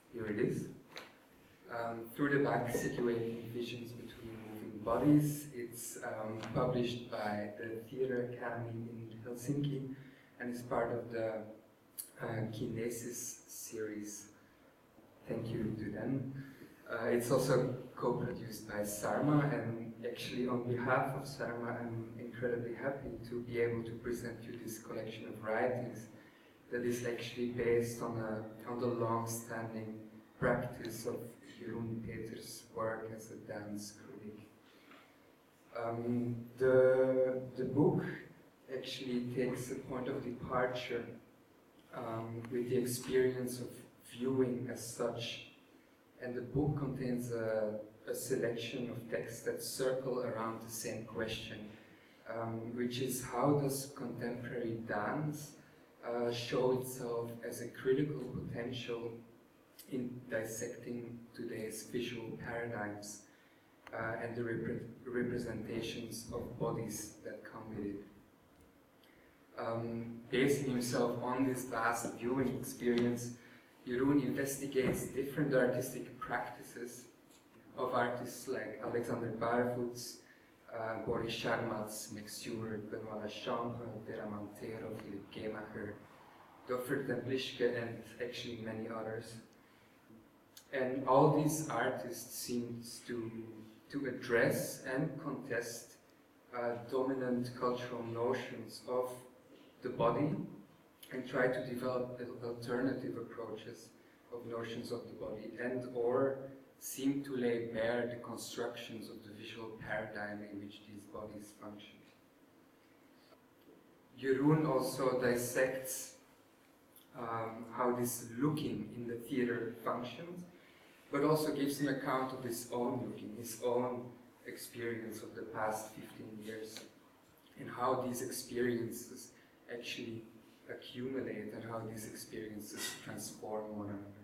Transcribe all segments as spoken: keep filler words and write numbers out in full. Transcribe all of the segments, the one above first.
Here it is. Um, Through the Back, Situating Visions Between Moving Bodies. It's um, published by the Theatre Academy in Helsinki and is part of the uh, Kinesis series. Thank you to them. Uh, it's also co-produced by Sarma, and actually on behalf of Sarma I'm incredibly happy to be able to present you this collection of writings that is actually based on, a, on the long-standing practice of Jeroen Peters' work as a dance critic. Um, the, the book actually takes a point of departure um, with the experience of viewing as such, and the book contains a, a selection of texts that circle around the same question, um, which is how does contemporary dance uh, show itself as a critical potential in dissecting today's visual paradigms uh, and the repre representations of bodies that come with it. Um, basing himself on this vast viewing experience, Jeroen investigates different artistic practices of artists like Alexander Barfuts, uh, Boris Charmatz, Max Stewart, Benoit Lachambre, Vera Montero, Philip Gemacher, Doffer Templischke, and actually many others. And all these artists seem to, to address and contest uh, dominant cultural notions of the body and try to develop alternative approaches of notions of the body, and or seem to lay bare the constructions of the visual paradigm in which these bodies function. Jeroen also dissects um, how this looking in the theater functions, but also gives an account of his own looking, his own experience of the past fifteen years, and how these experiences actually accumulate and how these experiences transform one another.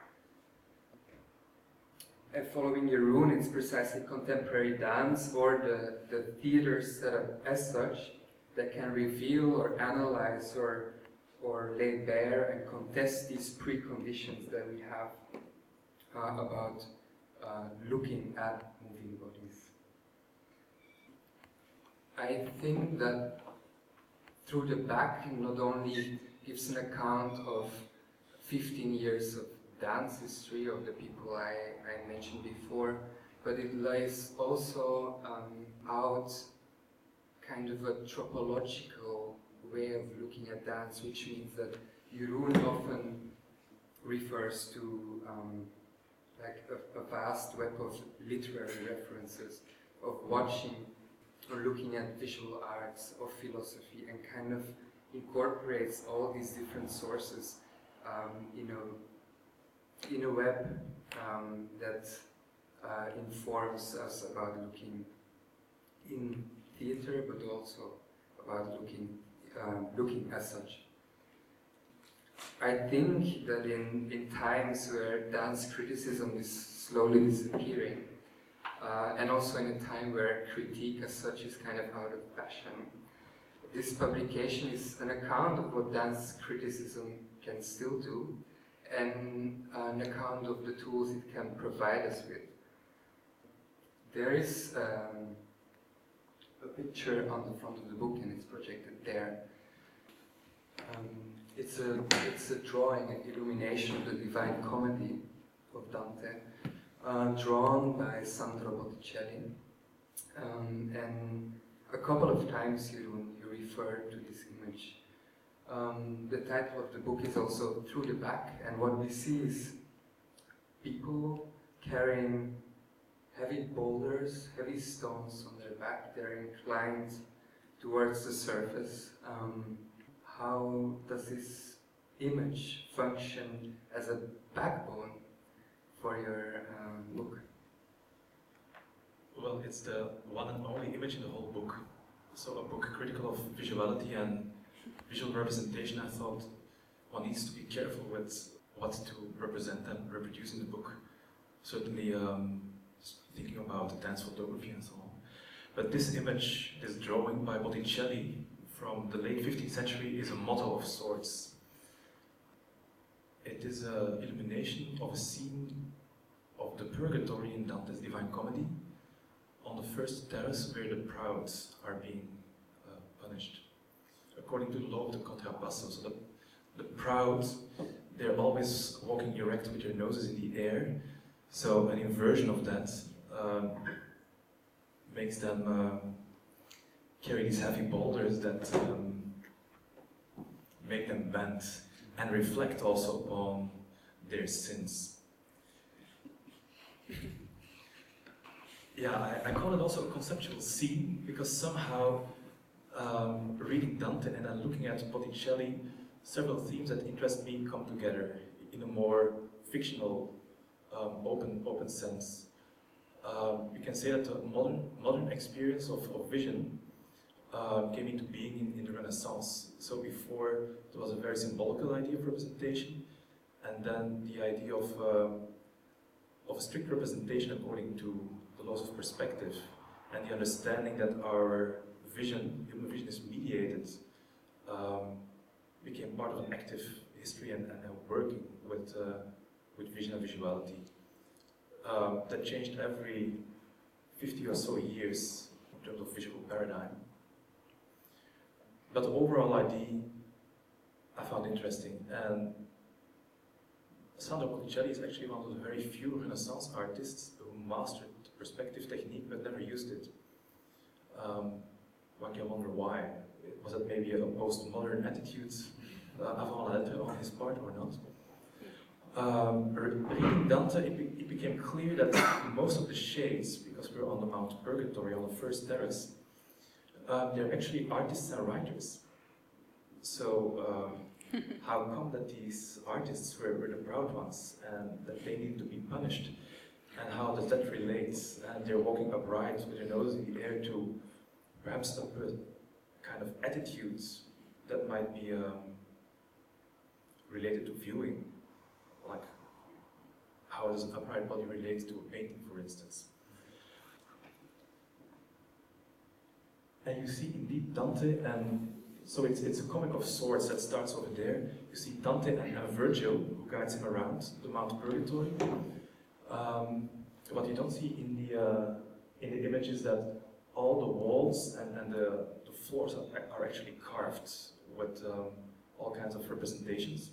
And following Jeroen, it's precisely contemporary dance or the, the theater setup as such that can reveal or analyze or, or lay bare and contest these preconditions that we have uh, about uh, looking at moving bodies. I think that Through the Back not only gives an account of fifteen years of dance history of the people I, I mentioned before, but it lays also um, out kind of a tropological way of looking at dance, which means that Jeroen often refers to um, like a, a vast web of literary references, of watching or looking at visual arts or philosophy, and kind of incorporates all these different sources um, in, a, in a web um, that uh, informs us about looking in theater, but also about looking, uh, looking as such. I think that in, in times where dance criticism is slowly disappearing, Uh, and also in a time where critique as such is kind of out of fashion, this publication is an account of what dance criticism can still do, and an account of the tools it can provide us with. There is um, a picture on the front of the book, and it's projected there. Um, it's, a, it's a drawing, an illumination of the Divine Comedy of Dante, Uh, drawn by Sandro Botticelli, um, and a couple of times you, you refer to this image. Um, the title of the book is also Through the Back, and what we see is people carrying heavy boulders, heavy stones on their back. They're inclined towards the surface. Um, how does this image function as a backbone for your um, book? Well, it's the one and only image in the whole book. So a book critical of visuality and visual representation. I thought one needs to be careful with what to represent and reproduce in the book. Certainly um, thinking about dance photography and so on. But this image, this drawing by Botticelli from the late fifteenth century is a motto of sorts. It is an illumination of a scene of the purgatory in Dante's Divine Comedy, on the first terrace where the proud are being uh, punished. According to the law of the contrapasso, so the, the proud, they're always walking erect with their noses in the air, so an inversion of that um, makes them uh, carry these heavy boulders that um, make them bend and reflect also upon their sins. Yeah, I, I call it also a conceptual scene because somehow um, reading Dante and then looking at Botticelli, several themes that interest me come together in a more fictional, um, open, open sense. Um, we can say that the modern, modern experience of, of vision uh, came into being in, in the Renaissance. So before there was a very symbolical idea of representation, and then the idea of, uh, of a strict representation according to the laws of perspective, and the understanding that our vision, human vision, is mediated, um, became part of an active history and, and working with, uh, with vision and visuality. Um, that changed every fifty or so years in terms of visual paradigm. But the overall idea I found interesting, and Sandro Botticelli is actually one of the very few Renaissance artists who mastered perspective technique but never used it. Um, one can wonder why. Was it maybe a postmodern attitude, uh, avant la lettre on his part or not? Um, reading Dante, it, be it became clear that most of the shades, because we're on the Mount Purgatory, on the first terrace, um, they're actually artists and writers. So, um, how come that these artists were, were the proud ones and that they need to be punished? And how does that relate? And they're walking upright with their nose in the air to perhaps a kind of attitudes that might be um, related to viewing. Like, how does an upright body relate to a painting, for instance? And you see indeed Dante, and so it's, it's a comic of sorts that starts over there. You see Dante and, and Virgil, who guides him around the Mount Purgatory. Um, what you don't see in the, uh, in the image is that all the walls and, and the, the floors are, are actually carved with um, all kinds of representations.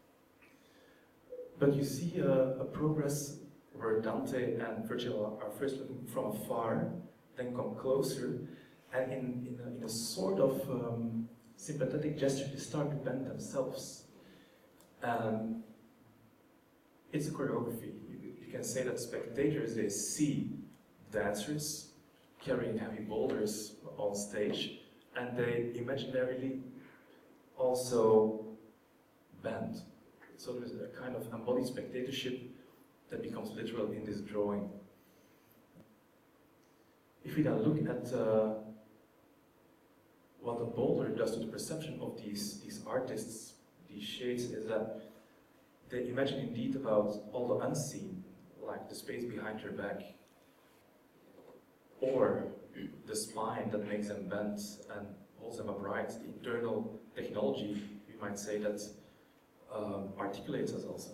But you see a, a progress where Dante and Virgil are first looking from afar, then come closer, and in, in, a, in a sort of um, sympathetic gesture they start to bend themselves. Um, it's a choreography. You, you can say that spectators, they see dancers carrying heavy boulders on stage, and they imaginarily also bend. So there's a kind of embodied spectatorship that becomes literal in this drawing. If we then look at uh, what the boulder does to the perception of these, these artists, these shades, is that they imagine indeed about all the unseen, like the space behind your back, or the spine that makes them bend and holds them upright, the internal technology, we might say, that um, articulates us also.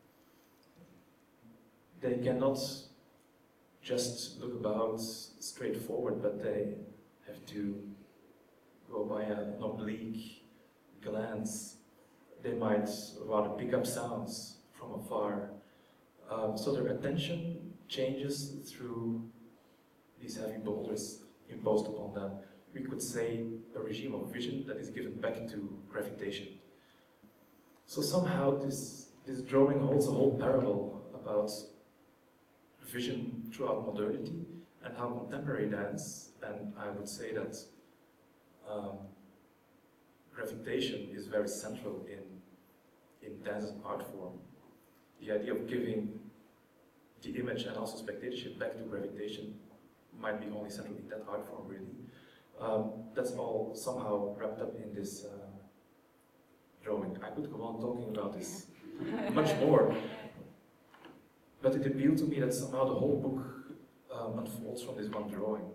They cannot just look about straightforward, but they have to go by an oblique glance. They might rather pick up sounds from afar. Um, so their attention changes through these heavy boulders imposed upon them. We could say a regime of vision that is given back to gravitation. So somehow this, this drawing holds a whole parallel about vision throughout modernity and how contemporary dance, and I would say that um, gravitation is very central in, in dance as an art form. The idea of giving the image and also spectatorship back to gravitation might be only central in that art form, really. Um, that's all somehow wrapped up in this uh, drawing. I could go on talking about this much more, but it appealed to me that somehow the whole book um, unfolds from this one drawing.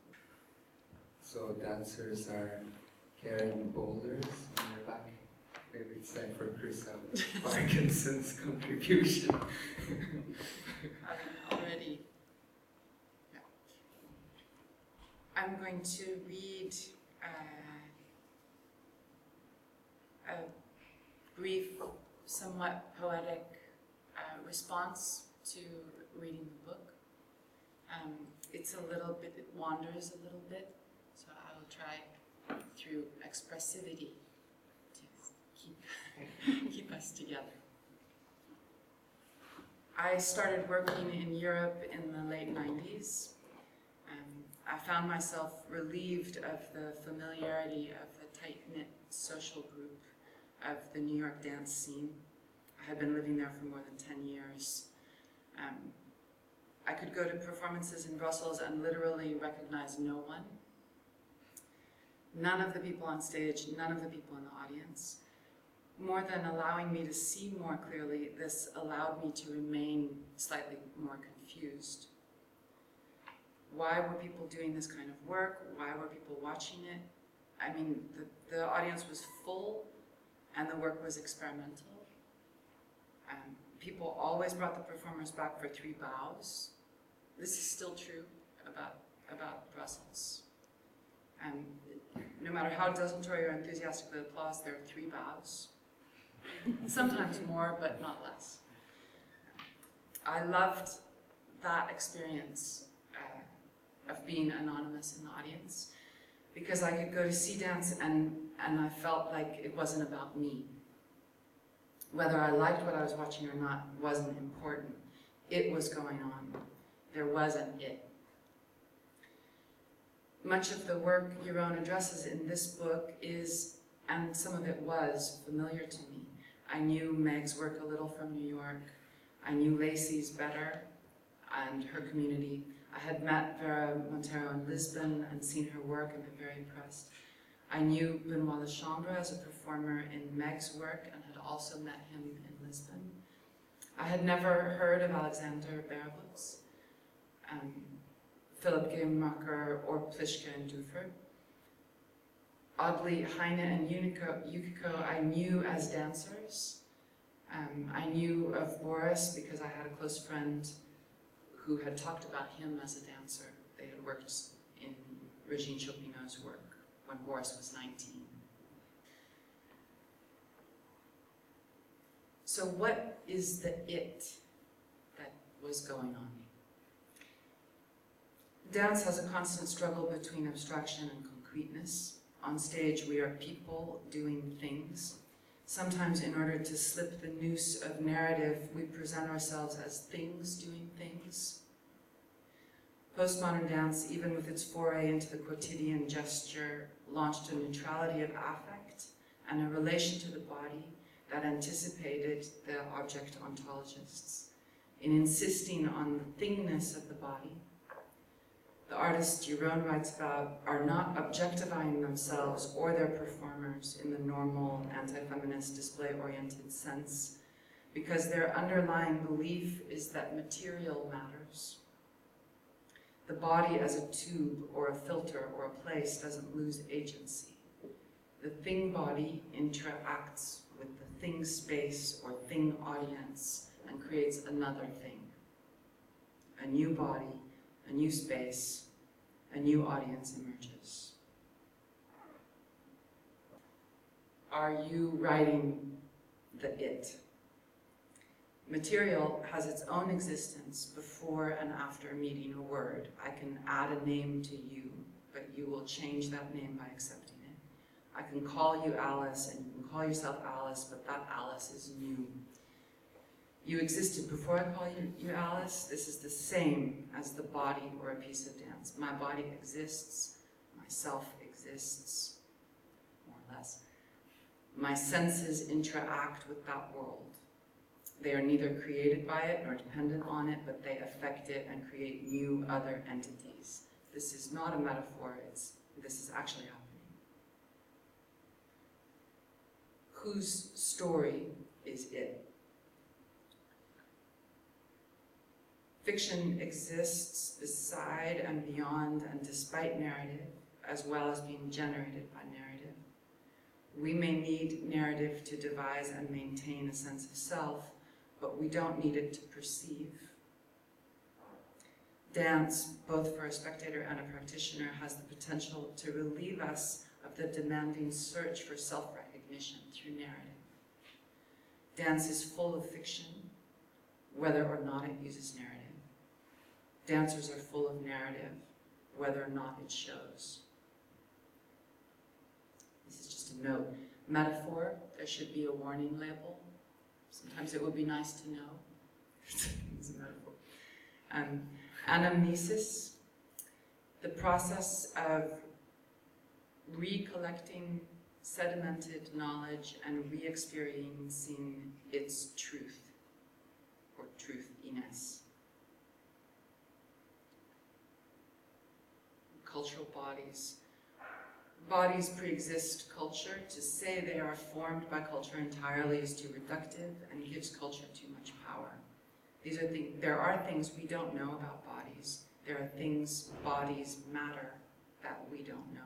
So dancers are carrying boulders on their back? maybe it's time for Chris Parkinson's contribution. I'm already. Yeah. I'm going to read uh, a brief, somewhat poetic uh, response to reading the book. Um, it's a little bit, it wanders a little bit, so I will try through expressivity to keep, keep us together. I started working in Europe in the late nineties. Um, I found myself relieved of the familiarity of the tight-knit social group of the New York dance scene. I had been living there for more than ten years. Um, I could go to performances in Brussels and literally recognize no one. None of the people on stage, none of the people in the audience. More than allowing me to see more clearly, this allowed me to remain slightly more confused. Why were people doing this kind of work? Why were people watching it? I mean, the, the audience was full and the work was experimental. Um, people always brought the performers back for three bows. This is still true about, about Brussels. Um, no matter how desultory or enthusiastic the applause, there are three bows. Sometimes more, but not less. I loved that experience uh, of being anonymous in the audience because I could go to see dance and, and I felt like it wasn't about me. Whether I liked what I was watching or not wasn't important. It was going on. There was an it. Much of the work Yaron addresses in this book is, and some of it was, familiar to me. I knew Meg's work a little from New York. I knew Lacey's better and her community. I had met Vera Montero in Lisbon and seen her work and been very impressed. I knew Benoit Lechambre as a performer in Meg's work and had also met him in Lisbon. I had never heard of Alexander Berlitz, um, Philip Gaimacher, or Plischke and Duffer. Oddly, Heine and Yukiko, Yukiko I knew as dancers. Um, I knew of Boris because I had a close friend who had talked about him as a dancer. They had worked in Regine Chopinot's work when Boris was nineteen. So what is the it that was going on? Dance has a constant struggle between abstraction and concreteness. On stage, we are people doing things. Sometimes in order to slip the noose of narrative, we present ourselves as things doing things. Postmodern dance, even with its foray into the quotidian gesture, launched a neutrality of affect and a relation to the body that anticipated the object ontologists. In insisting on the thingness of the body, the artists Yaron writes about are not objectifying themselves or their performers in the normal anti-feminist display-oriented sense, because their underlying belief is that material matters. The body as a tube or a filter or a place doesn't lose agency. The thing body interacts with the thing space or thing audience and creates another thing. A new body, a new space, a new audience emerges. Are you writing the it? Material has its own existence before and after meeting a word. I can add a name to you, but you will change that name by accepting it. I can call you Alice, and you can call yourself Alice, but that Alice is new. You existed before I call you, you Alice. This is the same as the body or a piece of dance. My body exists, myself exists, more or less. My senses interact with that world. They are neither created by it nor dependent on it, but they affect it and create new other entities. This is not a metaphor, it's, this is actually happening. Whose story is it? Fiction exists beside and beyond and despite narrative, as well as being generated by narrative. We may need narrative to devise and maintain a sense of self, but we don't need it to perceive. Dance, both for a spectator and a practitioner, has the potential to relieve us of the demanding search for self-recognition through narrative. Dance is full of fiction, whether or not it uses narrative. Dancers are full of narrative, whether or not it shows. This is just a note. Metaphor, there should be a warning label. Sometimes it would be nice to know. It's a metaphor. Um, anamnesis, the process of recollecting sedimented knowledge and re-experiencing its truth, or truthiness. Cultural bodies. Bodies pre-exist culture. To say they are formed by culture entirely is too reductive and gives culture too much power. These are things, there are things we don't know about bodies. There are things bodies matter that we don't know.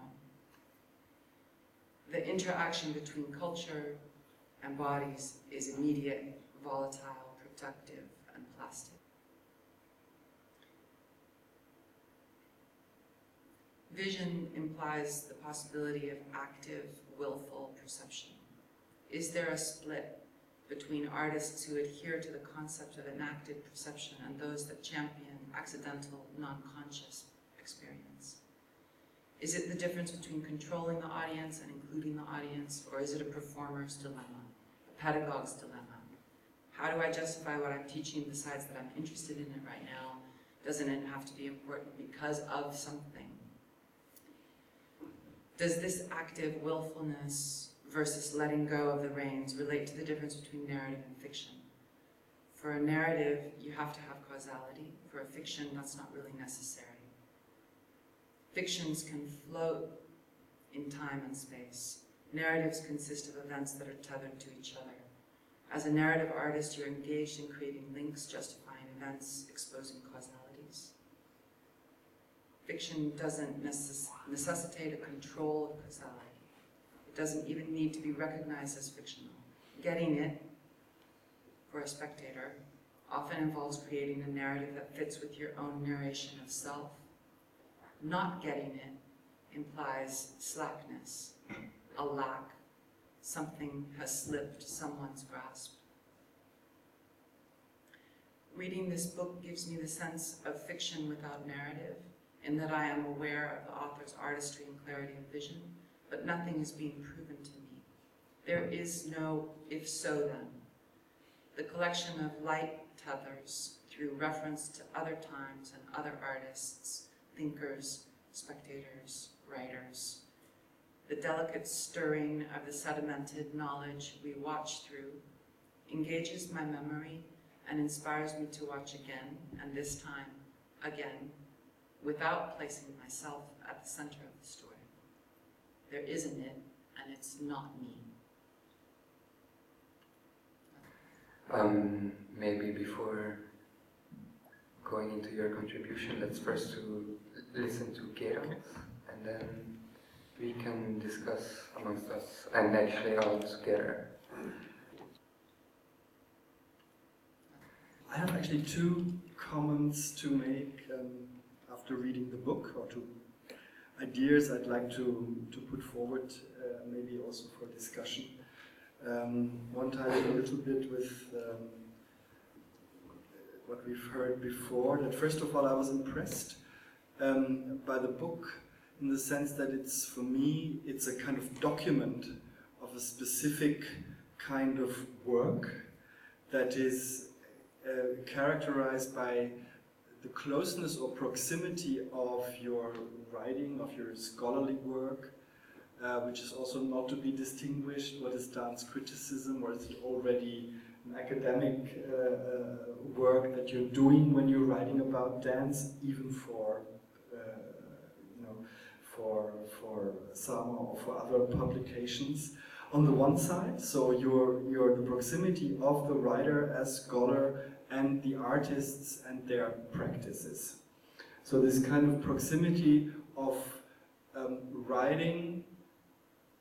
The interaction between culture and bodies is immediate, volatile, productive, and plastic. Vision implies the possibility of active, willful perception. Is there a split between artists who adhere to the concept of enacted perception and those that champion accidental, non-conscious experience? Is it the difference between controlling the audience and including the audience, or is it a performer's dilemma, a pedagogue's dilemma? How do I justify what I'm teaching besides that I'm interested in it right now? Doesn't it have to be important because of something? Does this active willfulness versus letting go of the reins relate to the difference between narrative and fiction? For a narrative, you have to have causality. For a fiction, that's not really necessary. Fictions can float in time and space. Narratives consist of events that are tethered to each other. As a narrative artist, you're engaged in creating links, justifying events, exposing causalities. Fiction doesn't necess- necessitate a control of causality. It doesn't even need to be recognized as fictional. Getting it, for a spectator, often involves creating a narrative that fits with your own narration of self. Not getting it implies slackness, a lack. Something has slipped someone's grasp. Reading this book gives me the sense of fiction without narrative, in that I am aware of the author's artistry and clarity of vision, but nothing is being proven to me. There is no if so then. The collection of light tethers through reference to other times and other artists, thinkers, spectators, writers. The delicate stirring of the sedimented knowledge we watch through engages my memory and inspires me to watch again, and this time, again, without placing myself at the center of the story. There isn't it, and it's not me. Um, maybe before going into your contribution, let's first to listen to Gerald, and then we can discuss amongst us, and actually all together. I have actually two comments to make um, after reading the book, or two ideas I'd like to, to put forward, uh, maybe also for discussion. Um, one ties a little bit with um, what we've heard before, that first of all I was impressed um, by the book in the sense that it's, for me, it's a kind of document of a specific kind of work that is uh, characterized by the closeness or proximity of your writing, of your scholarly work, uh, which is also not to be distinguished. What is dance criticism, or is it already an academic uh, uh, work that you're doing when you're writing about dance, even for uh, you know, for for Sama or for other publications? On the one side, so your your the proximity of the writer as scholar and the artists and their practices. So this kind of proximity of um, writing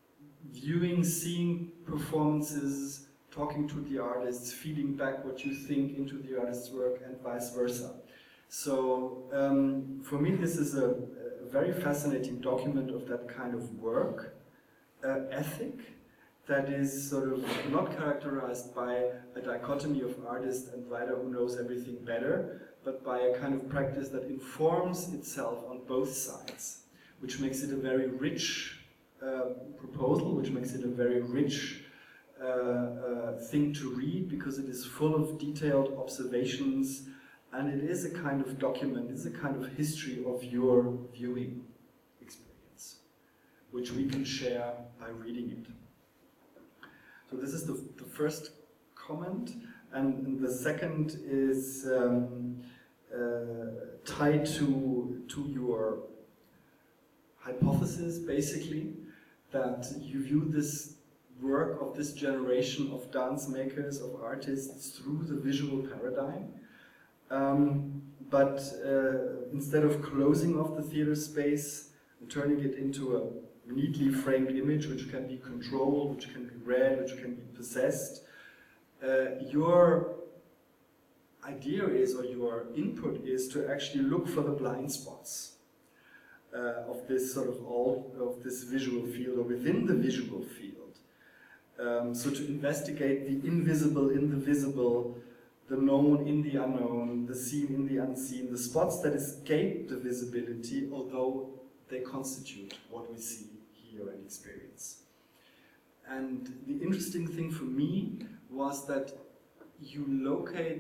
viewing, seeing performances, talking to the artists, feeding back what you think into the artist's work, and vice versa. So um, for me, this is a, a very fascinating document of that kind of work uh, ethic that is sort of not characterized by a dichotomy of artist and writer who knows everything better, but by a kind of practice that informs itself on both sides, which makes it a very rich uh, proposal, which makes it a very rich uh, uh, thing to read, because it is full of detailed observations, and it is a kind of document, it's a kind of history of your viewing experience, which we can share by reading it. So this is the, the first comment, and the second is um, uh, tied to, to your hypothesis, basically, that you view this work of this generation of dance makers, of artists, through the visual paradigm. Um, but uh, instead of closing off the theater space and turning it into a neatly framed image which can be controlled, which can be read, which can be possessed, uh, your idea is, or your input is, to actually look for the blind spots uh, of this sort of all of this visual field, or within the visual field. Um, so to investigate the invisible in the visible, the known in the unknown, the seen in the unseen, the spots that escape the visibility, although they constitute what we see, hear, and experience. And the interesting thing for me was that you locate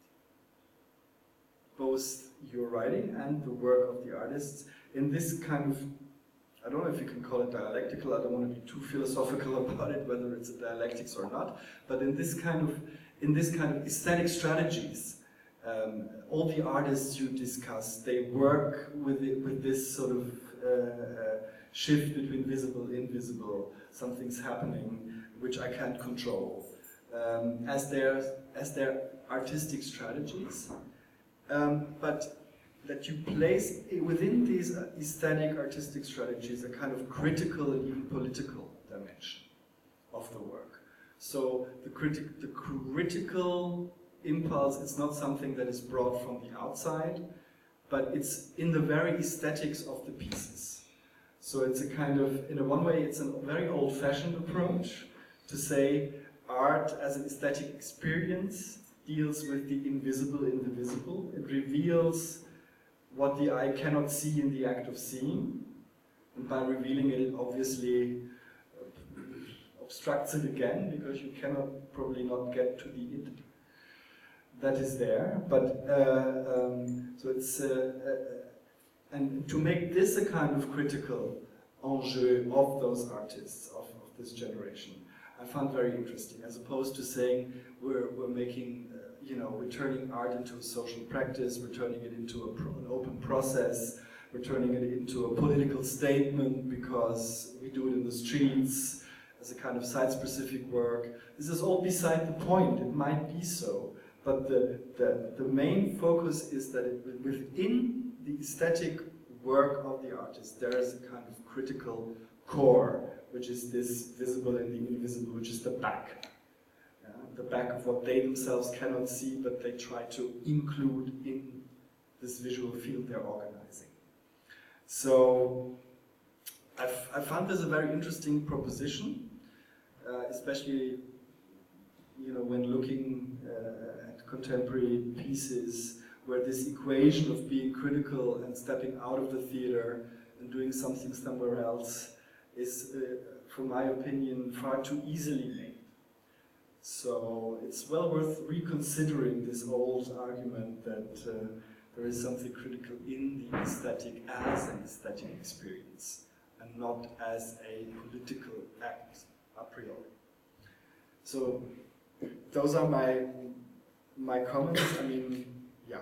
both your writing and the work of the artists in this kind of, I don't know if you can call it dialectical, I don't want to be too philosophical about it, whether it's a dialectics or not, but in this kind of in this kind of aesthetic strategies. Um, all the artists you discuss, they work with it, with this sort of uh, uh, shift between visible and invisible. Something's happening which I can't control. Um, as their as their artistic strategies, um, but that you place within these aesthetic artistic strategies a kind of critical and even political dimension of the work. So the, criti the critical impulse is not something that is brought from the outside, but it's in the very aesthetics of the pieces. So it's a kind of, in a one way, it's a very old-fashioned approach to say art as an aesthetic experience deals with the invisible in the visible. It reveals what the eye cannot see in the act of seeing, and by revealing it, it obviously obstructs it again, because you cannot probably not get to the it that is there. But uh, um, so it's uh, uh, and to make this a kind of critical enjeu of those artists of, of this generation, I found very interesting, as opposed to saying we're we're making uh, you know we're turning art into a social practice, we're turning it into a pro an open process, we're turning it into a political statement because we do it in the streets as a kind of site-specific work. This is all beside the point. It might be so, but the, the, the main focus is that it, within the aesthetic work of the artist, there is a kind of critical core, which is this visible and the invisible, which is the back. Uh, the back of what they themselves cannot see, but they try to include in this visual field they're organizing. So I've, I found this a very interesting proposition, uh, especially you know, when looking uh, at contemporary pieces where this equation of being critical and stepping out of the theater and doing something somewhere else is, uh, from my opinion, far too easily made. So it's well worth reconsidering this old argument that uh, there is something critical in the aesthetic as an aesthetic experience, and not as a political act a priori. So those are my my comments. I mean, yeah.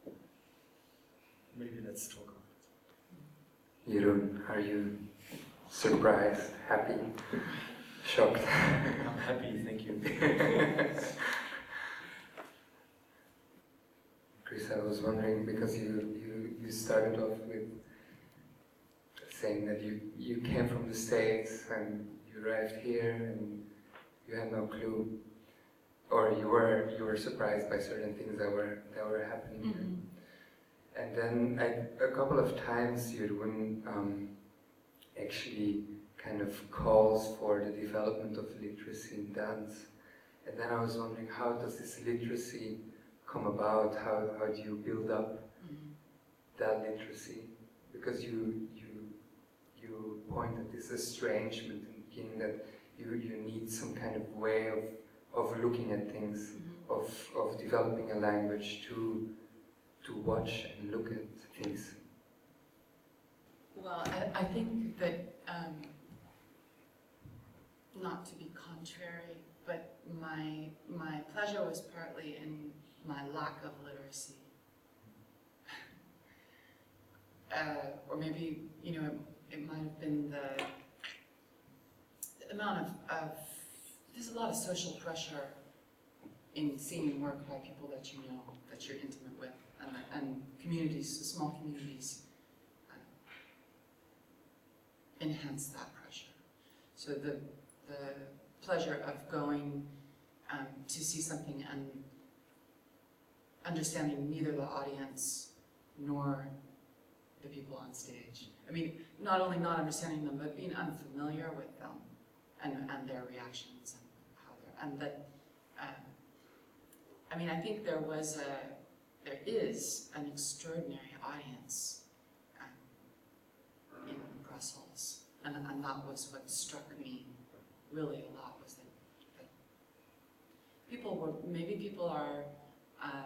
Maybe let's talk about it. Jeroen, are you surprised, happy, shocked? I'm happy, thank you. Chris, I was wondering, because you, you, you started off with saying that you, you came from the States and you arrived here and you had no clue, or you were you were surprised by certain things that were that were happening here. Mm-hmm. And then I, a couple of times Jeroen um, actually kind of calls for the development of literacy in dance. And then I was wondering, how does this literacy come about? How, how do you build up Mm-hmm. that literacy? Because you you you point at this estrangement in the beginning, that you, you need some kind of way of, of looking at things, Mm-hmm. of, of developing a language to to watch and look at things. Well, I, I think that, um, not to be contrary, but my, my pleasure was partly in my lack of literacy. Uh, or maybe, you know, it, it might have been the, the amount of, of, there's a lot of social pressure in seeing work by people that you know, that you're intimate with, and, and communities, small communities, uh, enhance that pressure. So the, the pleasure of going um, to see something and understanding neither the audience nor the people on stage. I mean, not only not understanding them, but being unfamiliar with them and, and their reactions and how they're, and that, uh, I mean, I think there was a, there is an extraordinary audience um, in Brussels, and, and that was what struck me really a lot, was that, that people were, maybe people are uh,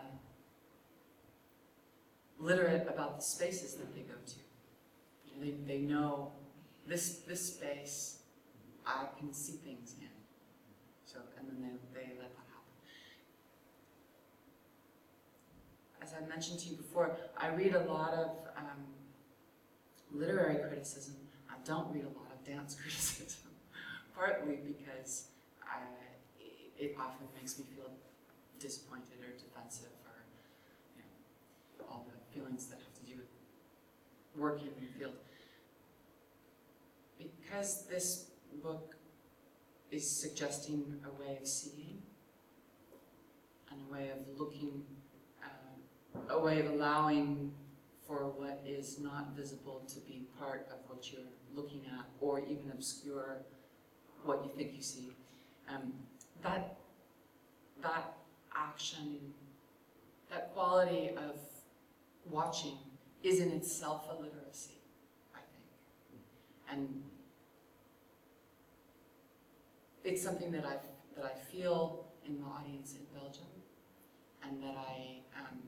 literate about the spaces that they go to. You know, they, they know this, this space, I can see things in. So, and then they, they let that happen. As I mentioned to you before, I read a lot of um, literary criticism. I don't read a lot of dance criticism, partly because I, it often makes me feel disappointed or defensive, or you know, all the feelings that have to do with working in the field. Because this book is suggesting a way of seeing and a way of looking, uh, a way of allowing for what is not visible to be part of what you're looking at, or even obscure what you think you see. Um, that, that action, that quality of watching is in itself a literacy, I think. And it's something that I that I feel in the audience in Belgium, and that I um,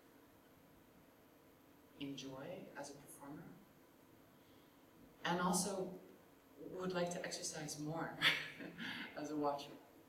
enjoy as a performer, and also would like to exercise more as a watcher.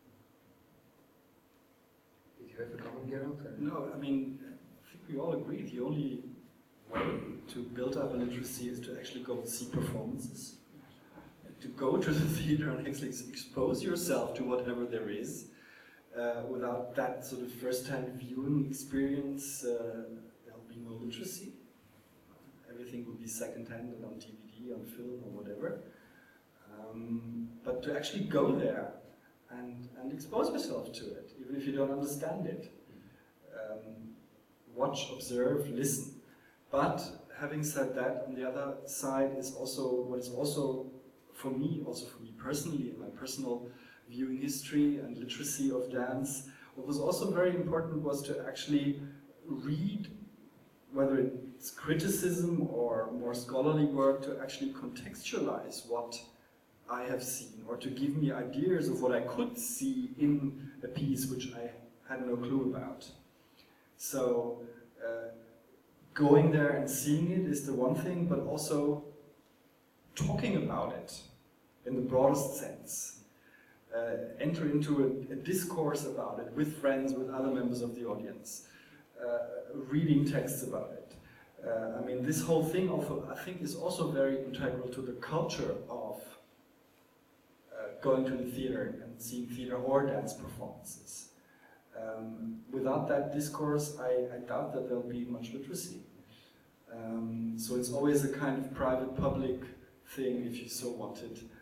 Did you have a comment, Gerald? or- No, I mean, I think we all agree the only way to build up a literacy is to actually go and see performances. To go to the theater and actually expose yourself to whatever there is. Uh, without that sort of first-hand viewing experience, uh, there'll be no literacy. Everything will be second-hand and on D V D, on film, or whatever. Um, but to actually go there and, and expose yourself to it, even if you don't understand it. Um, watch, observe, listen. But having said that, on the other side is also what is also for me, also for me personally, in my personal viewing history and literacy of dance, what was also very important was to actually read, whether it's criticism or more scholarly work, to actually contextualize what I have seen, or to give me ideas of what I could see in a piece which I had no clue about. So, uh, going there and seeing it is the one thing, but also talking about it in the broadest sense. Uh, enter into a, a discourse about it with friends, with other members of the audience, uh, reading texts about it. Uh, I mean, this whole thing, also, I think, is also very integral to the culture of uh, going to the theater and seeing theater or dance performances. Um, without that discourse, I, I doubt that there'll be much literacy. Um, so it's always a kind of private-public thing, if you so wanted,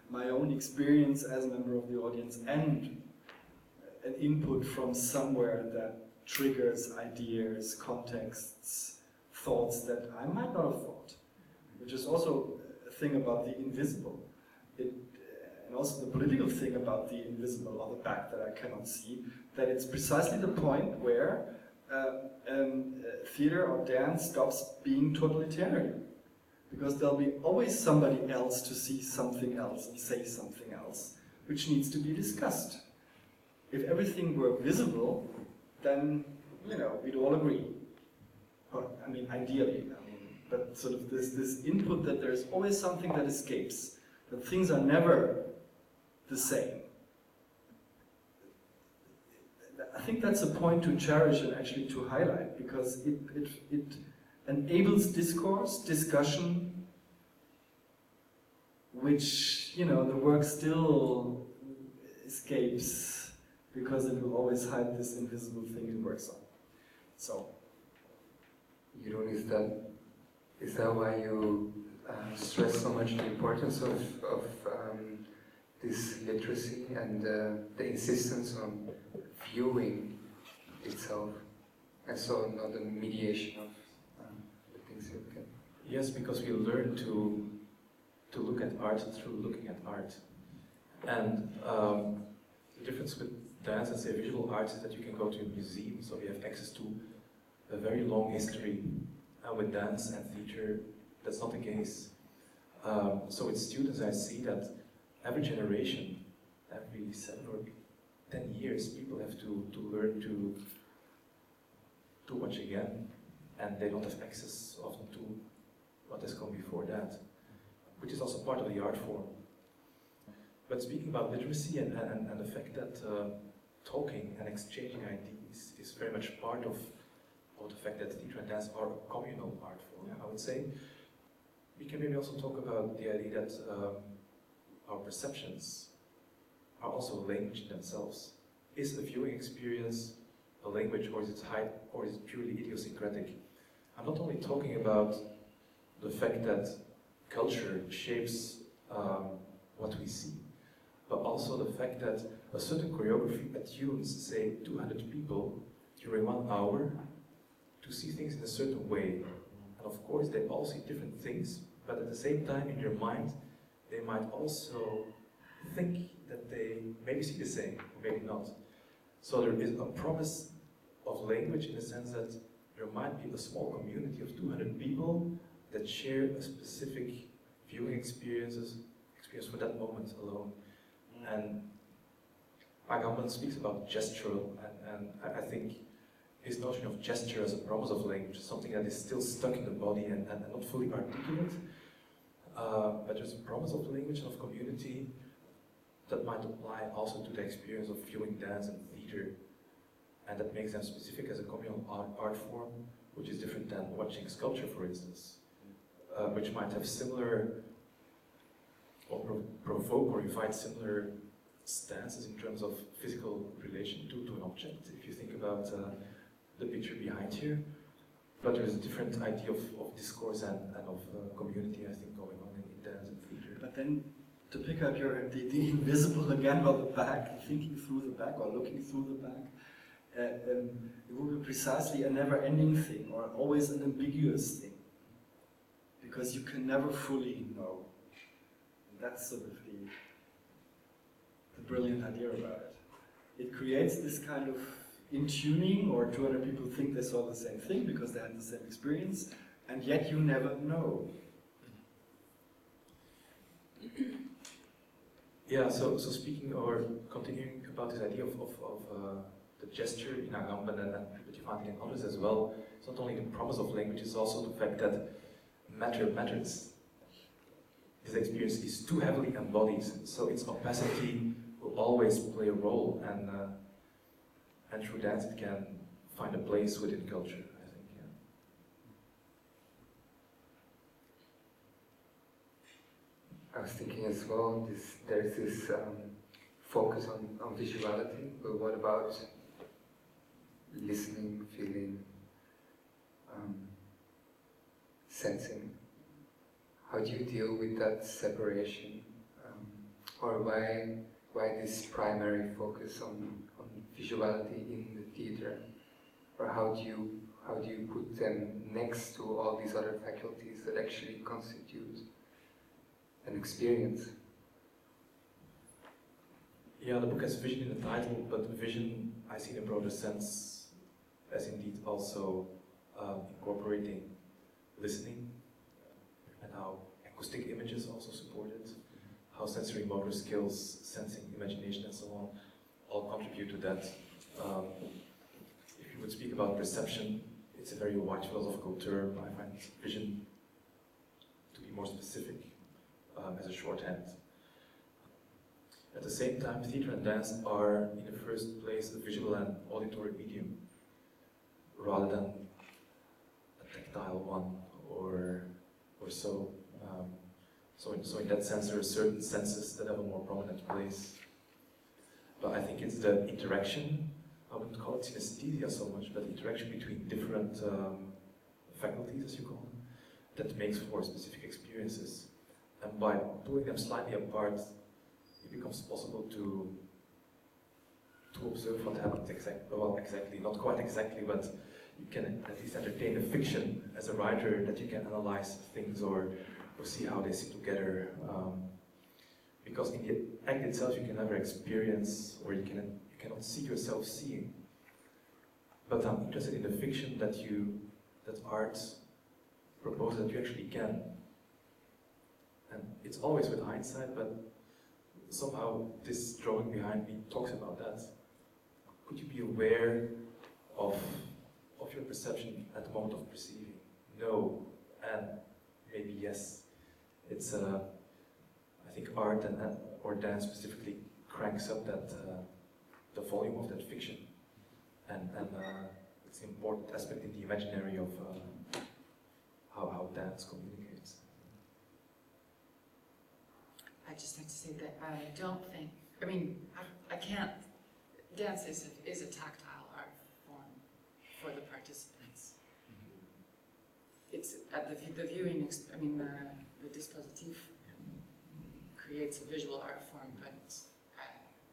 my own experience as a member of the audience and an input from somewhere that triggers ideas, contexts, thoughts that I might not have thought, which is also a thing about the invisible. It, and also the political thing about the invisible or the back that I cannot see, that it's precisely the point where uh, um, uh, theater or dance stops being totalitarian. Because there'll be always somebody else to see something else and say something else, which needs to be discussed. If everything were visible, then, you know, we'd all agree. Or, I mean, ideally, I mean, but sort of this, this input that there's always something that escapes, that things are never the same. I think that's a point to cherish and actually to highlight, because it, it, it enables discourse, discussion, which, you know, the work still escapes because it will always hide this invisible thing it works on. So, Jeroen, is that is that why you uh, stress so much the importance of of um, this literacy and uh, the insistence on viewing itself, and so not the mediation of um, the things you can? Yes, because we learn to to look at art through looking at art, and um, the difference with dance and say visual art is that you can go to a museum, so we have access to a very long history, and with dance and theater, that's not the case. Um, so with students, I see that every generation, every seven or ten years, people have to, to learn to, to watch again, and they don't have access often to what has come before that, which is also part of the art form. But speaking about literacy and, and, and the fact that uh, talking and exchanging ideas is very much part of, of the fact that theatre and dance are a communal art form, I would say, we can maybe also talk about the idea that um, our perceptions are also a language in themselves. Is a viewing experience a language, or is it high, or is it purely idiosyncratic? I'm not only talking about the fact that culture shapes um, what we see, but also the fact that a certain choreography attunes, say, two hundred people during one hour to see things in a certain way. And of course, they all see different things, but at the same time, in their mind, they might also think that they maybe see the same, or maybe not. So there is a promise of language in the sense that there might be a small community of two hundred people that share a specific viewing experiences, experience for that moment alone. And Agamben speaks about gestural, and, and I, I think his notion of gesture as a promise of language is something that is still stuck in the body and, and, and not fully articulate. Uh, but there's a promise of language and of community that might apply also to the experience of viewing dance and theatre, and that makes them specific as a communal art, art form, which is different than watching sculpture, for instance, uh, which might have similar, or pro provoke or invite similar stances in terms of physical relation to, to an object, if you think about uh, the picture behind here. But there is a different idea of, of discourse and, and of uh, community, I think, going on in, in dance and theatre. But then, to pick up your the, the invisible again, or the back, thinking through the back or looking through the back, uh, um, it will be precisely a never-ending thing, or always an ambiguous thing, because you can never fully know. And that's sort of the, the brilliant idea about it. It creates this kind of in-tuning, or two hundred people think they saw the same thing because they had the same experience, and yet you never know. Yeah, so, so speaking or continuing about this idea of, of, of uh, the gesture in Agamben and, and Pripyat and others as well, it's not only the promise of language, it's also the fact that matter matters. This experience is too heavily embodied, so its opacity will always play a role, and uh, and through that it can find a place within culture, I think. Yeah. I was thinking as well, this, there's this um, focus on, on visuality, but what about listening, feeling, um, sensing? How do you deal with that separation? Um, or why why this primary focus on, on visuality in the theater? Or how do you how do you put them next to all these other faculties that actually constitute an experience? Yeah, the book has vision in the title, but vision, I see in a broader sense, as indeed also um, incorporating listening, and how acoustic images also support it, how sensory motor skills, sensing, imagination, and so on, all contribute to that. Um, if you would speak about perception, it's a very wide philosophical term. I find vision to be more specific um, as a shorthand. At the same time, theatre and dance are, in the first place, a visual and auditory medium, rather than a tactile one, or or so. Um, so, in, so in that sense, there are certain senses that have a more prominent place. But I think it's the interaction, I wouldn't call it synesthesia so much, but the interaction between different um, faculties, as you call them, that makes for specific experiences. And by pulling them slightly apart, it becomes possible to to observe what happens exactly, well, exactly, not quite exactly, but you can at least entertain a fiction as a writer, that you can analyze things or, or see how they sit together. Um, because in the act itself you can never experience, or you, can, you cannot see yourself seeing. But I'm interested in the fiction that you, that art proposes that you actually can. And it's always with hindsight, but somehow this drawing behind me talks about that. Could you be aware of, of your perception at the moment of perceiving? No, and maybe yes. It's, uh, I think art and, or dance specifically cranks up that, uh, the volume of that fiction. And, and uh, it's an important aspect in the imaginary of uh, how, how dance communicates. I just have to say that I don't think, I mean, I, I can't, dance is a, is a tactile art form for the participants. It's, at the, the viewing, I mean, the, the dispositif creates a visual art form, but uh,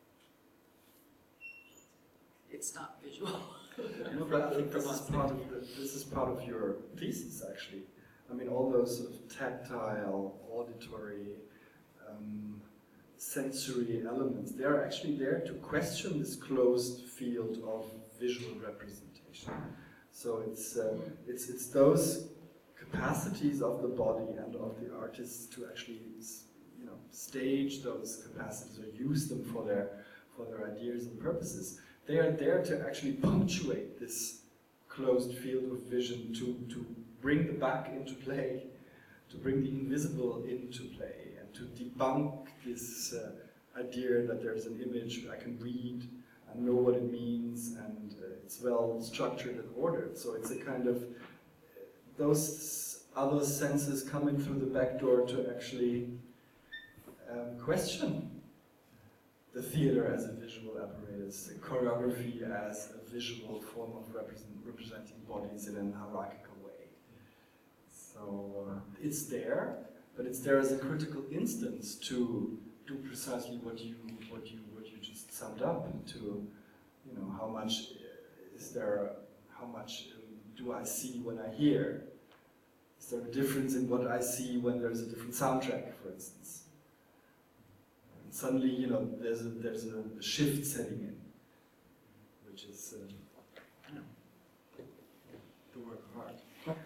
it's not visual. No, but I think this is part of the, this is part of your thesis, actually. I mean, all those sort of tactile, auditory, um, sensory elements, they are actually there to question this closed field of visual representation. So it's uh, it's it's those capacities of the body and of the artists to actually, you know, stage those capacities or use them for their for their ideas and purposes. They are there to actually punctuate this closed field of vision, to to bring the back into play, to bring the invisible into play, and to debunk this uh, idea that there's an image I can read and know what it means, and uh, it's well structured and ordered. So it's a kind of, those other senses coming through the back door to actually um, question the theater as a visual apparatus, the choreography as a visual form of represent, representing bodies in an hierarchical way. So uh, it's there, but it's there as a critical instance to do precisely what you what you what you just summed up. To, you know, how much is there? How much um, do I see when I hear? Is there a difference in what I see when there's a different soundtrack, for instance? And suddenly, you know, there's a there's a shift setting in, which is um, you know, the work of art.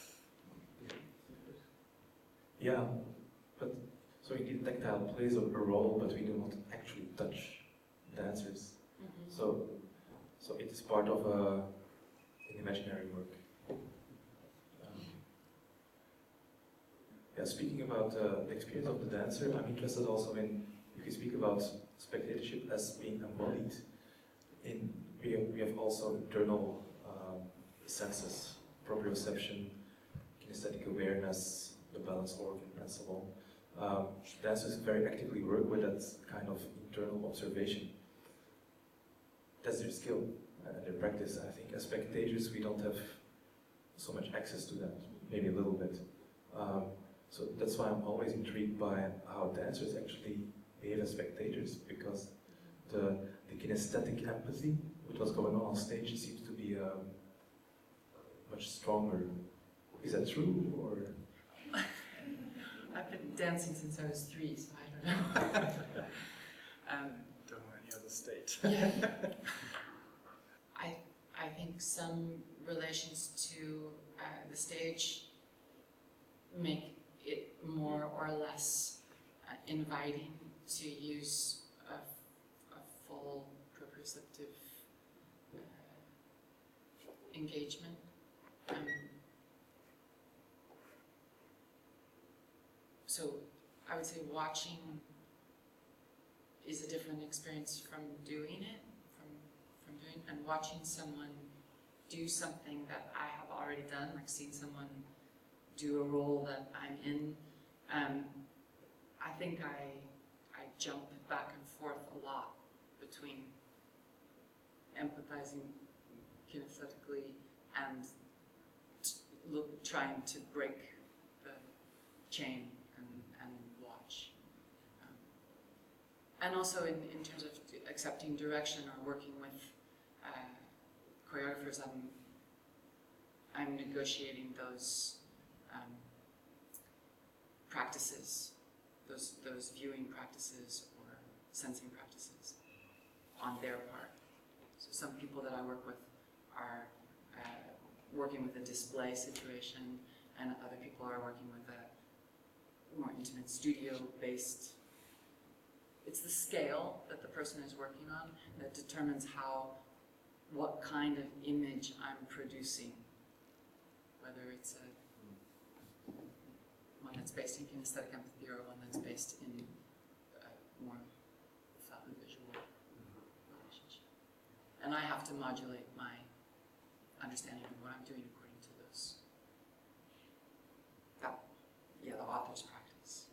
Yeah, but so indeed tactile plays a role, but we do not actually touch dancers. Mm-hmm. So, so it is part of a, an imaginary work. Um, yeah, speaking about uh, the experience of the dancer, I'm interested also in, if you speak about spectatorship as being embodied, in we have, we have also internal um, senses, proprioception, kinesthetic awareness, the balance organ, and so on. Um, dancers very actively work with that kind of internal observation. That's their skill and their practice. I think as spectators we don't have so much access to that, maybe a little bit. Um, so that's why I'm always intrigued by how dancers actually behave as spectators, because the, the kinesthetic empathy, which was going on on stage, seems to be um, much stronger. Is that true, or? I've been dancing since I was three, so I don't know. um, Don't know any other state. yeah. I, I think some relations to uh, the stage make it more or less uh, inviting to use a, a full proprioceptive uh, engagement. Um, so I would say watching is a different experience from doing it, from, from doing, and watching someone do something that I have already done, like seeing someone do a role that I'm in. Um, I think I, I jump back and forth a lot between empathizing kinesthetically and t- look, trying to break the chain and, and watch. Um, and also in, in terms of accepting direction or working with uh, choreographers, I'm, I'm negotiating those um, practices, those, those viewing practices or sensing practices on their part. So some people that I work with are uh, working with a display situation, and other people are working with a more intimate studio-based. It's the scale that the person is working on that determines how, what kind of image I'm producing, whether it's a one that's based in kinesthetic empathy or one that's based in a more felt visual relationship. And I have to modulate my understanding of what I'm doing according to those. That, yeah, the author's practice.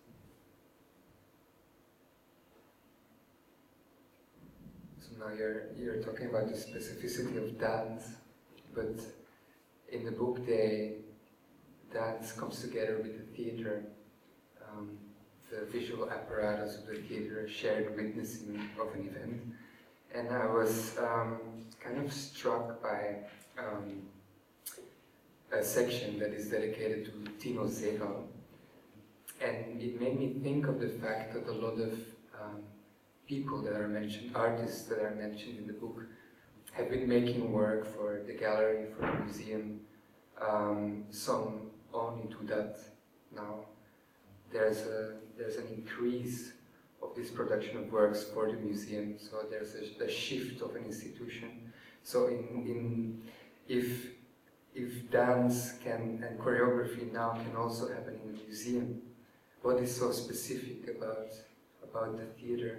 So now you're, you're talking about the specificity of dance, but in the book they, dance comes together with the theater, um, the visual apparatus of the theater, shared witnessing of an event. And I was um, kind of struck by um, a section that is dedicated to Tino Sehgal. And it made me think of the fact that a lot of um, people that are mentioned, artists that are mentioned in the book, have been making work for the gallery, for the museum, um, some only do that now. There's a there's an increase of this production of works for the museum, so there's a, a shift of an institution. So in in if if dance can and choreography now can also happen in the museum, what is so specific about about the theater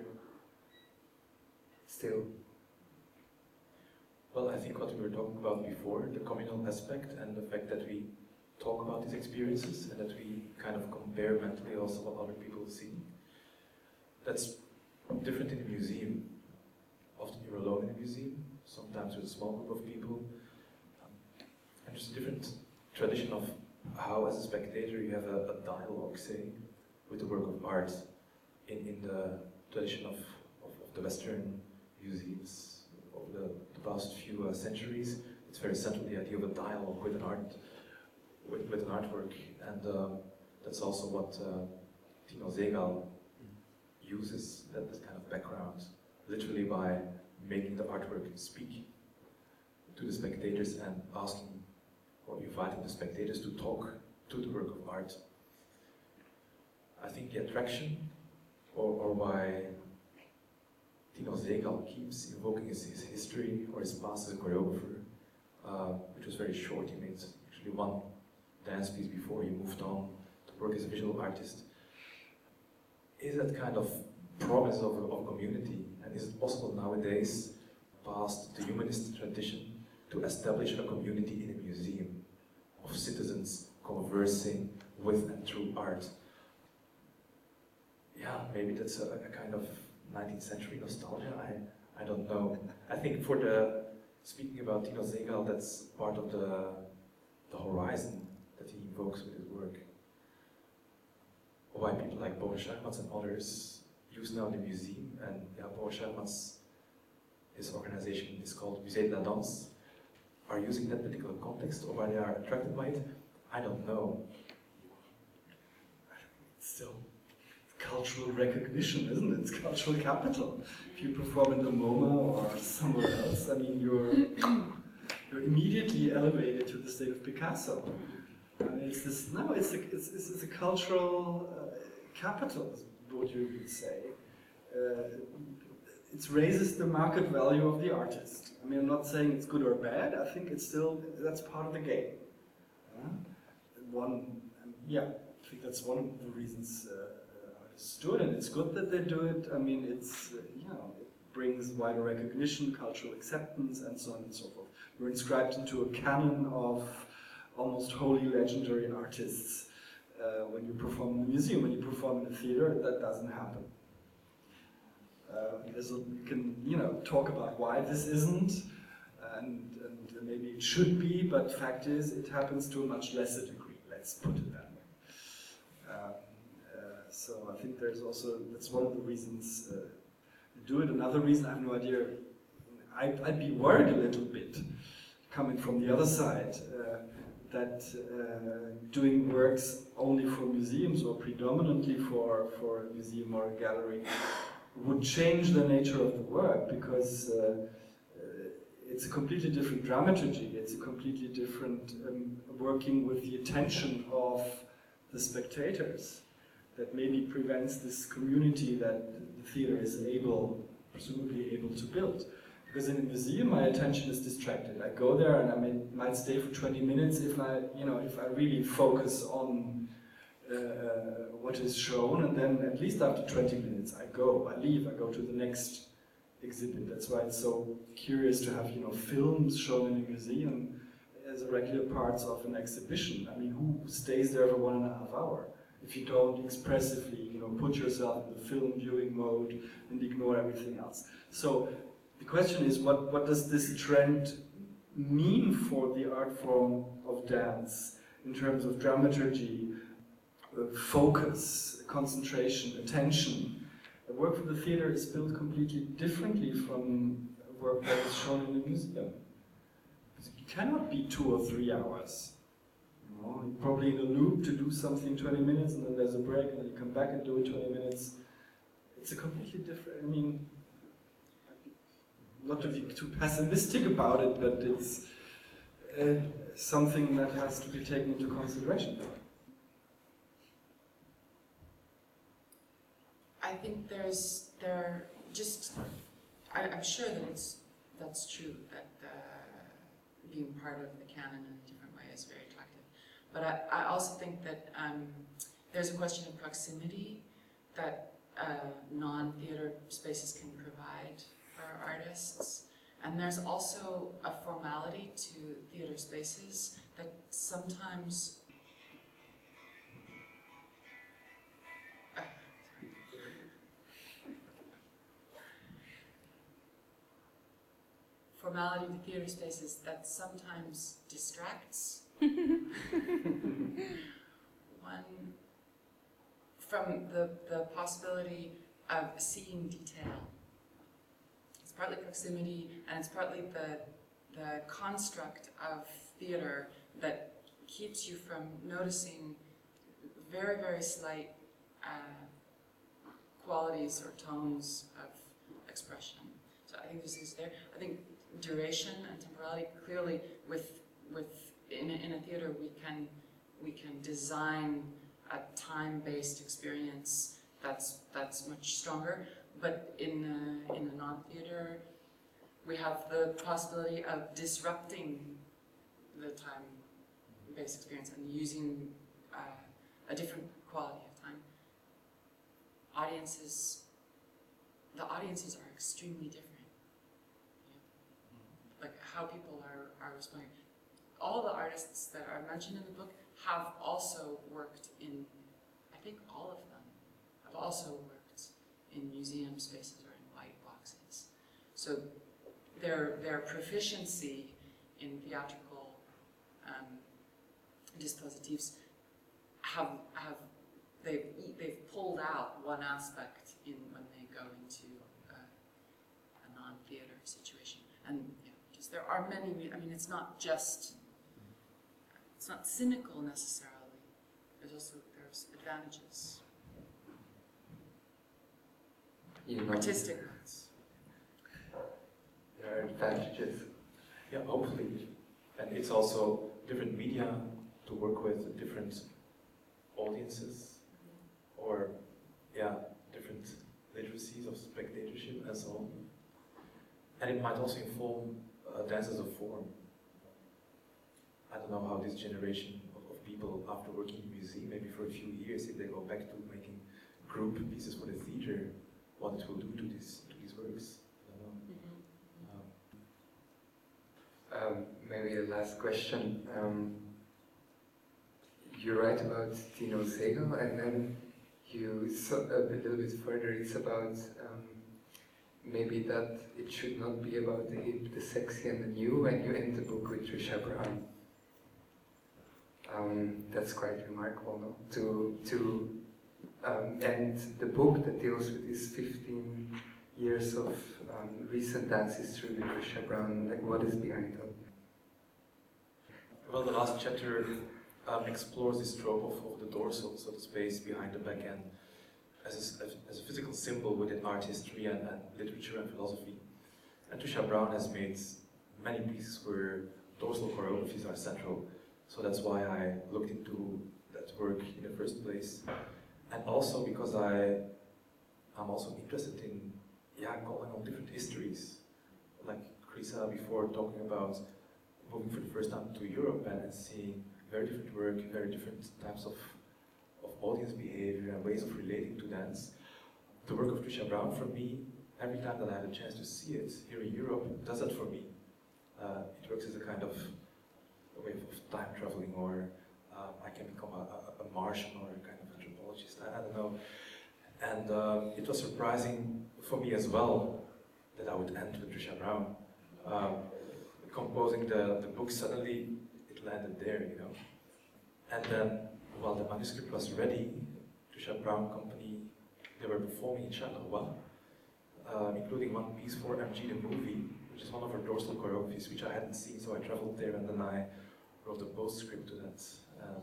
still? Well, I think what we were talking about before, the communal aspect and the fact that we talk about these experiences and that we kind of compare mentally also what other people see. That's different in the museum. Often you're alone in the museum, sometimes with a small group of people. Um, and there's a different tradition of how, as a spectator, you have a, a dialogue, say, with the work of art in, in the tradition of, of, of the Western museums of the, the past few uh, centuries. It's very central, the idea of a dialogue with an art With, with an artwork, and um, that's also what uh, Tino Sehgal uses, that, that kind of background, literally by making the artwork speak to the spectators and asking or inviting the spectators to talk to the work of art. I think the attraction, or, or why Tino Sehgal keeps invoking his, his history or his past as a choreographer, uh, which was very short. He made actually one dance piece before he moved on to work as a visual artist, is that kind of promise of a, of a community, and is it possible nowadays, past the humanist tradition, to establish a community in a museum of citizens conversing with and through art? Yeah, maybe that's a, a kind of nineteenth century nostalgia, I, I don't know. I think for the, speaking about Tino Sehgal, that's part of the, the horizon that he invokes with his work. Why people like Boris Schachmans and others use now in the museum, and yeah, Paul Schermans, his organization is called Musée de la Danse, are using that particular context, or why they are attracted by it, I don't know. Still, cultural recognition, isn't it? It's cultural capital. If you perform in the MoMA or somewhere else, I mean, you're you're immediately elevated to the state of Picasso. Uh, it's this no, it's a it's, it's, it's a cultural uh, capital, is what you would say. Uh, it raises the market value of the artist. I mean, I'm not saying it's good or bad. I think it's still that's part of the game. Uh, one, um, yeah. I think that's one of the reasons uh, artists do it, and it's good that they do it. I mean, it's uh, you know, it brings wider recognition, cultural acceptance, and so on and so forth. We're inscribed into a canon of almost wholly legendary artists. Uh, when you perform in a museum, when you perform in a theater, that doesn't happen. Uh, there's a, you can you know talk about why this isn't, and, and maybe it should be, but fact is, it happens to a much lesser degree. Let's put it that way. Um, uh, so I think there's also, that's one of the reasons uh, to do it. Another reason, I have no idea, I'd, I'd be worried a little bit, coming from the other side, uh, that uh, doing works only for museums or predominantly for, for a museum or a gallery would change the nature of the work, because uh, uh, it's a completely different dramaturgy, it's a completely different um, working with the attention of the spectators that maybe prevents this community that the theater is able, presumably able to build. Because in a museum, my attention is distracted. I go there and I may, might stay for twenty minutes if I, you know, if I really focus on uh, what is shown, and then at least after twenty minutes, I go, I leave, I go to the next exhibit. That's why it's so curious to have, you know, films shown in a museum as a regular parts of an exhibition. I mean, who stays there for one and a half hour if you don't expressively, you know, put yourself in the film viewing mode and ignore everything else? So the question is, what, what does this trend mean for the art form of dance in terms of dramaturgy, uh, focus, concentration, attention? The work for the theater is built completely differently from work that is shown in a museum. You cannot be two or three hours. You know, you're probably in a loop to do something twenty minutes, and then there's a break, and then you come back and do it twenty minutes. It's a completely different, I mean, not to be too pessimistic about it, but it's uh, something that has to be taken into consideration. I think there's, there, just, I, I'm sure that it's, that's true, that uh, being part of the canon in a different way is very attractive. But I, I also think that um, there's a question of proximity that uh, non-theater spaces can provide for artists. And there's also a formality to theater spaces that sometimes uh, formality to theater spaces that sometimes distracts one from the, the possibility of seeing detail. It's partly proximity, and it's partly the, the construct of theater that keeps you from noticing very, very slight uh, qualities or tones of expression. So I think this is there. I think duration and temporality, clearly with with in a, in a theater we can we can design a time-based experience that's that's much stronger. But in a, in a non-theater, we have the possibility of disrupting the time-based experience and using uh, a different quality of time. Audiences, the audiences are extremely different. Like how people are, are responding. All the artists that are mentioned in the book have also worked in, I think all of them, have also worked in museum spaces or in white boxes. So their, their proficiency in theatrical um, dispositives have, have they've, e- they've pulled out one aspect in when they go into a, a non-theater situation. And yeah, just there are many, I mean, it's not just, it's not cynical necessarily. There's also, there's advantages, You know, artistic ones. there are advantages. Yeah, hopefully. And it's also different media to work with, different audiences, or yeah, different literacies of spectatorship and so on. And it might also inform uh, dance as a form. I don't know how this generation of, of people, after working in museum, maybe for a few years, if they go back to making group pieces for the theater, what it will do to these to these works. I don't know. Um, Um, maybe a last question. Um, you write about Tino Sehgal, and then you so, a little bit further. It's about um, maybe that it should not be about the hip, the sexy, and the new. And you end the book with Trisha Brown. Um, that's quite remarkable, no? To to um, end the book that deals with these fifteen years of um, recent dance history with Trisha Brown. Like, what is behind that? Well, the last chapter um, explores this trope of, of the dorsal, so the space behind the back end, as a, as a physical symbol within art history and, and literature and philosophy. And Trisha Brown has made many pieces where dorsal choreographies are central, so that's why I looked into that work in the first place. And also because I, I'm also interested in yeah, calling on different histories, like Chrisa before talking about moving for the first time to Europe and seeing very different work, very different types of, of audience behavior and ways of relating to dance. The work of Trisha Brown, for me, every time that I had a chance to see it here in Europe, does that for me. Uh, it works as a kind of a way of time traveling, or um, I can become a, a, a Martian or a kind of anthropologist, I, I don't know. And um, it was surprising for me as well that I would end with Trisha Brown. Um, composing the, the book, suddenly it landed there, you know. And then, while the manuscript was ready, Trisha Brown Company, they were performing in Charleroi, uh, including one piece for M G the movie, which is one of her dorsal choreographies, which I hadn't seen, so I traveled there and then I wrote a postscript to that. Um,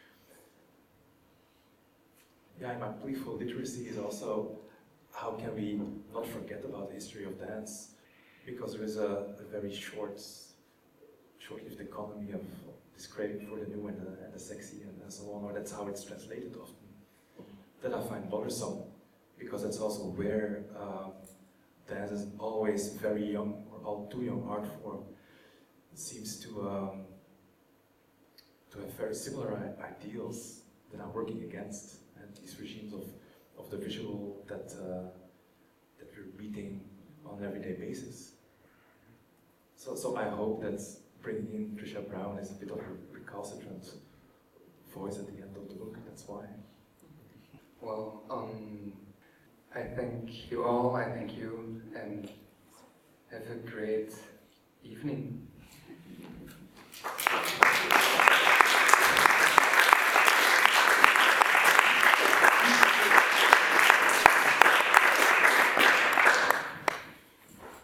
yeah, my plea for literacy is also, how can we not forget about the history of dance? Because there is a, a very short, short-lived economy of this craving for the new and the, and the sexy and, and so on, or that's how it's translated often. That I find bothersome, because that's also where um, dance is always very young, or all too young art form, seems to um, to have very similar ideals that I'm working against, and these regimes of, of the visual that uh, that we're meeting on an everyday basis. So, so I hope that bringing in Trisha Brown is a bit of a recalcitrant voice at the end of the book. That's why. Well, um, I thank you all. I thank you, and have a great evening.